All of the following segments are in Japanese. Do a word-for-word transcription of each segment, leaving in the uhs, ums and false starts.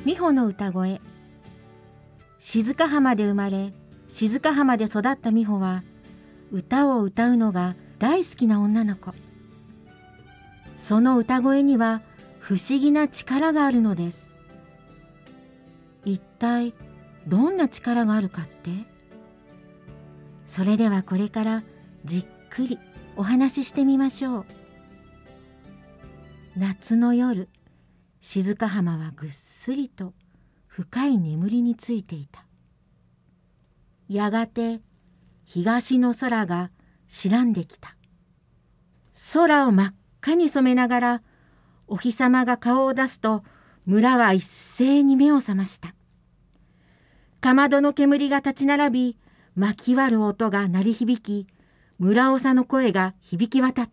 美穂の歌声。静浜で生まれ、静浜で育った美穂は、歌を歌うのが大好きな女の子。その歌声には不思議な力があるのです。一体どんな力があるかって？それではこれからじっくりお話ししてみましょう。夏の夜、静浜はぐっすりと深い眠りについていた。やがて東の空が白んできた。空を真っ赤に染めながらお日様が顔を出すと、村は一斉に目を覚ました。かまどの煙が立ち並び、巻き割る音が鳴り響き、村長の声が響き渡った。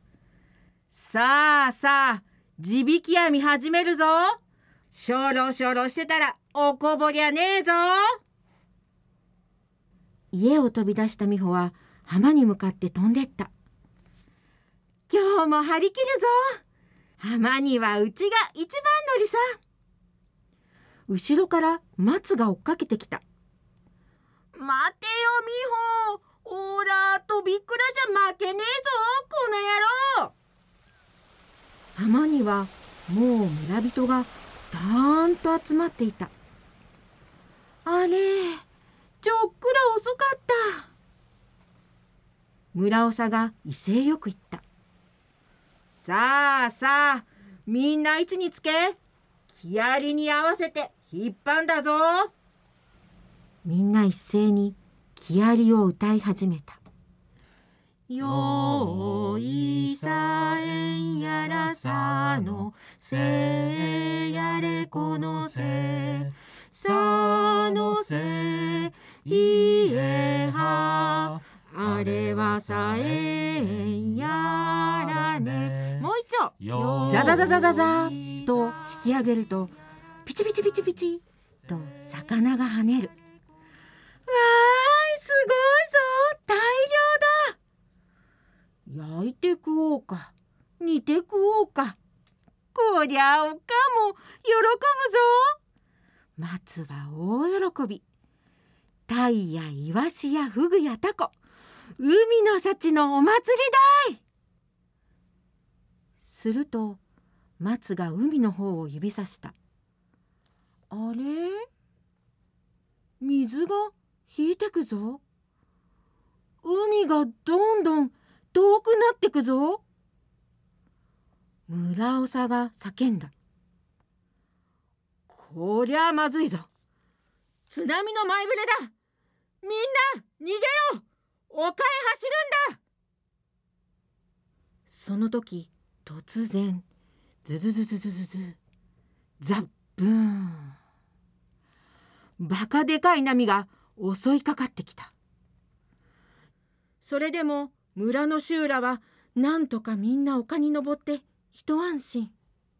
さあさあ、地引き網始めるぞ。しょろしょろしてたらおこぼりゃねえぞ。家を飛び出した美穂は浜に向かって飛んでった。今日も張り切るぞ。浜にはうちが一番乗りさ。後ろから松が追っかけてきた。待てよ美穂、おらとびっくらじゃ負けねえぞこの野郎。浜にはもう村人がたーんと集まっていた。あれ、ちょっくら遅かった。村長が威勢よく言った。さあさあ、みんな位置につけ。木遣りに合わせて引っ張んだぞ。みんな一斉に木遣りを歌い始めた。よいさえんやらさのせやれこのせさのせいえはあれはさえんやらね。もう一丁。ザザザザザザと引き上げると、ピチピチピチピチと魚が跳ねる。わーい、すごいぞ、大量だ。焼いて食おうか、煮て食おうか。こりゃおかも喜ぶぞ。松は大喜び。タイやイワシやフグやタコ、海の幸のお祭りだい。すると松が海の方を指さした。あれ、水が引いてくぞ。海がどんどん遠くなってくぞ。村長が叫んだ。こりゃまずいぞ。津波の前触れだ。みんな逃げよう。丘へ走るんだ。その時突然、ズズズズズズズ、ザッブーン。バカでかい波が襲いかかってきた。それでも村の衆らはなんとかみんな丘に登って一安心。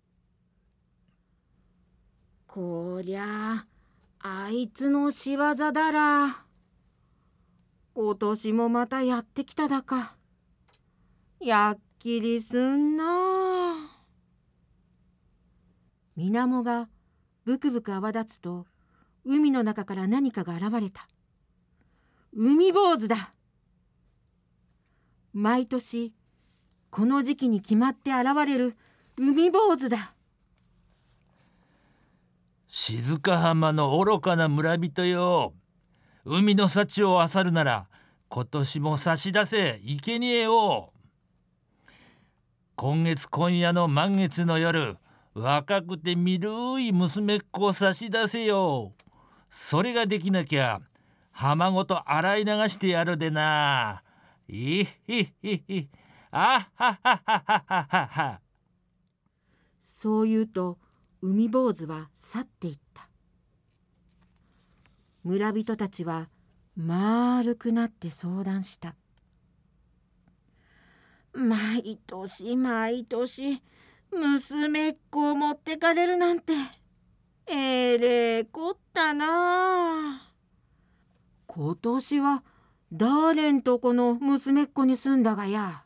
こりゃあ、あいつの仕業だら。今年もまたやってきただか。やっきりすんな。水面がブクブク泡立つと、海の中から何かが現れた。海坊主だ。毎年この時期に決まって現れる海坊主だ。 静浜の愚かな村人よ。海の幸を漁るなら今年も差し出せいけにえよ。今月今夜の満月の夜、若くてみるい娘っ子を差し出せよ。それができなきゃ浜ごと洗い流してやるでな。いひひひ、あはははははは。 そう言うと海坊主は去っていった。村人たちは丸くなって相談した。毎年毎年娘っ子を持ってかれるなんてえれえこったな。今年は誰んとこの娘っ子に住んだがや。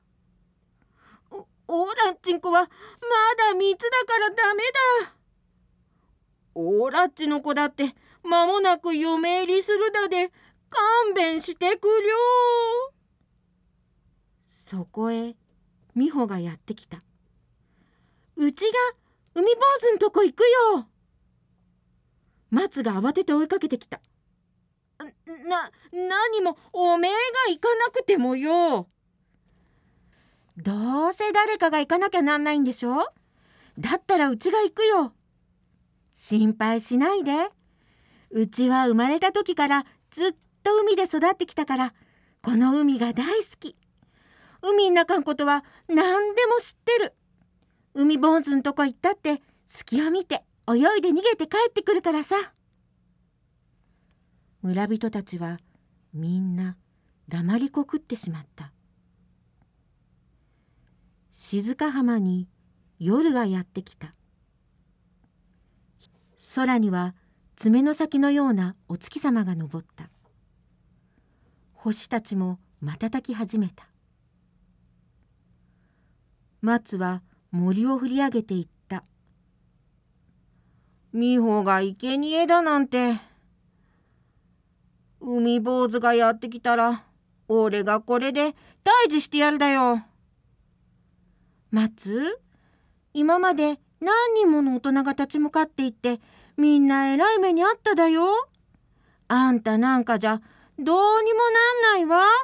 おおらんちんこはまだ三つだからダメだ。 オーラッチの子だって間もなく嫁入りするだで勘弁してくりょう。そこへ美穂がやってきた。うちが海坊主んとこ行くよ。松が慌てて追いかけてきた。な、何もおめえが行かなくてもよ。どうせ誰かが行かなきゃなんないんでしょ。だったらうちが行くよ。心配しないで。うちは生まれた時からずっと海で育ってきたから、この海が大好き。海ん中んことは何でも知ってる。海坊主んとこ行ったって隙を見て泳いで逃げて帰ってくるからさ。村人たちはみんな黙りこくってしまった。静浜に夜がやってきた。空には爪の先のようなお月様が昇った。星たちも瞬き始めた。松は森を振り上げていった。美穂が生贄だなんて。海坊主がやってきたら俺がこれで退治してやるだよ。松、今まで何人もの大人が立ち向かっていってみんなえらい目にあっただよ。あんたなんかじゃどうにもなんないわ。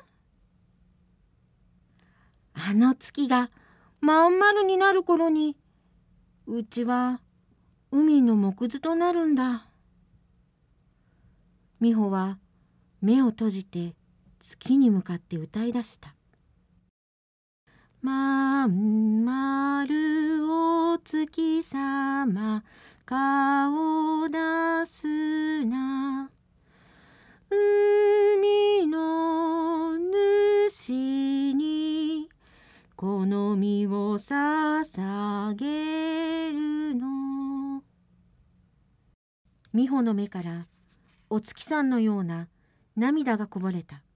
あの月がまん丸になる頃にうちは海の木図となるんだ。美穂は目を閉じて月に向かって歌い出した。まん丸お月様顔出すな、海の主にこの身を捧げるの。美穂の目からお月さんのような涙がこぼれた。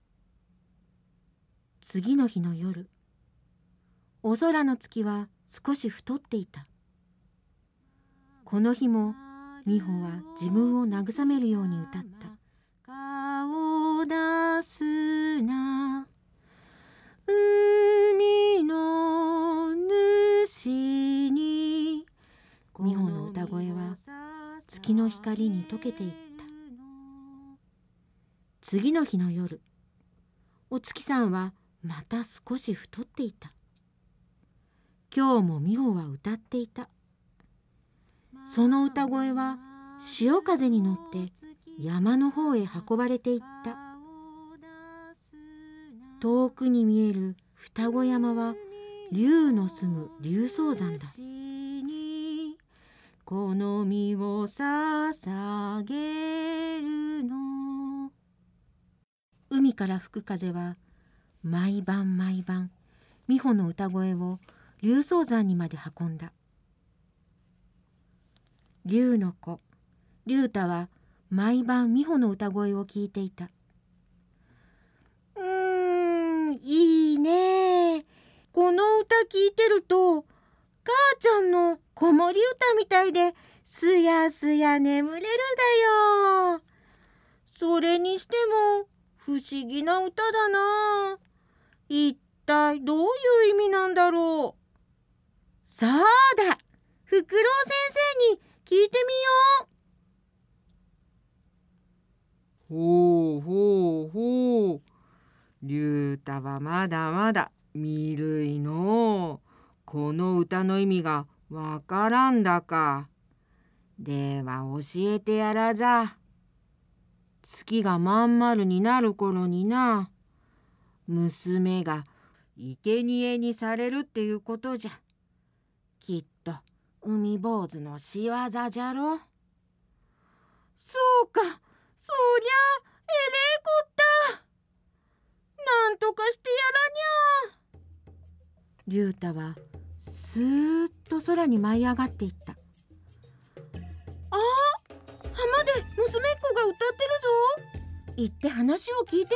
次の日の夜、お空の月は少し太っていた。この日も美穂は自分を慰めるように歌った。顔出すな、海の主に。美穂の歌声は月の光に溶けていった。次の日の夜、お月さんはまた少し太っていた。今日も美穂は歌っていた。その歌声は潮風に乗って山の方へ運ばれていった。遠くに見える双子山は竜の住む竜蒼山だ。この身を捧げるの。海から吹く風は毎晩毎晩美穂の歌声を竜蒼山にまで運んだ。竜の子竜太は毎晩美穂の歌声を聞いていた。うーん、いいね。この歌聞いてると母ちゃんの子守歌みたいですやすや眠れるだよ。それにしても不思議な歌だな。一体どういう意味なんだろう。そうだ、フクロウ先生に聞いてみよう。ほうほうほう。竜太はまだまだみるいの。この歌の意味がわからんだか。では教えてやらざ。月がまん丸になる頃にな、娘が生贄にされるっていうことじゃ。きっと海坊主の仕業じゃろ。そうか、そりゃえれえこった。なんとかしてやらにゃ。竜太はスーッと空に舞い上がっていった。あ、浜で娘っ子が歌ってるぞ。行って話を聞いて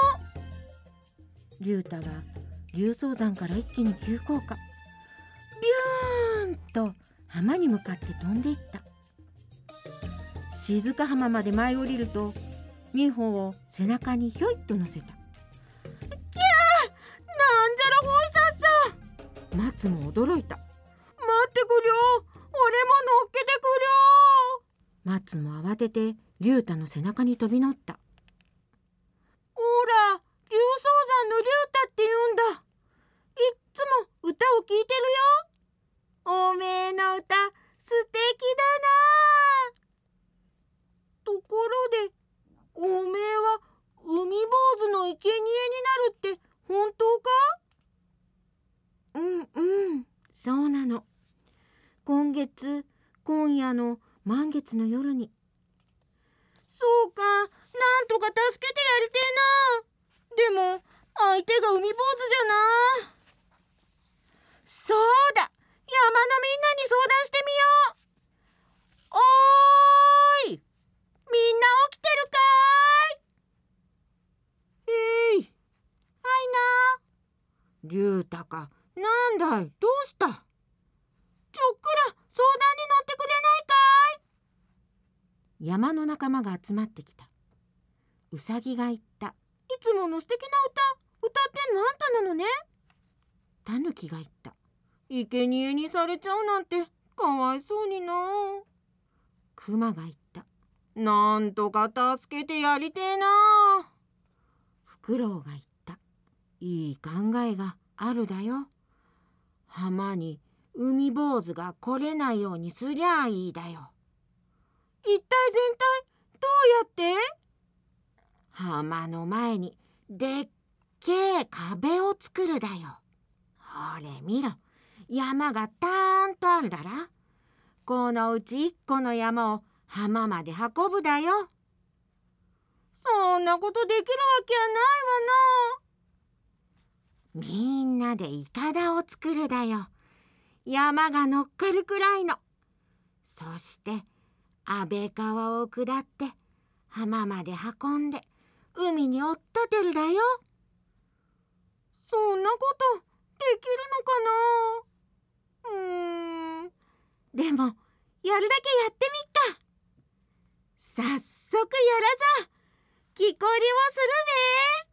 みよう。竜太は竜蒼山から一気に急降下。ビューンと浜に向かって飛んでいった。 静浜まで舞い降りると、美穂を背中にひょいっと乗せた。きゃー、なんじゃらほいさっさ。松も驚いた。待ってくりょう、俺も乗っけてくりょう。松も慌てて龍太の背中に飛び乗った。ほら、竜宗山の龍太って言うんだ。いっつも歌を聴いてるよ。おめえの歌素敵だな。ところで、おめえは海坊主の生贄になるって本当か？うんうん、そうなの。今月、今夜の満月の夜に。そうか、なんとか助けてやりてえな。でも相手が海坊主じゃな。そうだ、山のみんなに相談してみよう。おーい、みんな起きてるかーい？えい、はいな。龍太か、なんだい、どうした？ちょっくら相談に乗ってくれないかい？山の仲間が集まってきた。うさぎが言った。いつもの素敵な歌、歌ってんのあんたなのね。たぬきが言った。生贄にされちゃうなんてかわいそうにな。くまが言った。なんとか助けてやりてえな。フクロウが言った。いい考えがあるだよ。浜に海坊主が来れないようにすりゃいいだよ。一体全体どうやって？浜の前にでっけえ壁を作るだよ。ほれ見ろ、山がたーんとあるだら。このうち一個の山を浜まで運ぶだよ。そんなことできるわけやないわな。みんなでいかだを作るだよ。山が乗っかるくらいの。そして安倍川を下って浜まで運んで海に追っ立てるだよ。そんなことできるのかな。うーん、でもやるだけやってみっか。早速やらざ、木こりをするべ。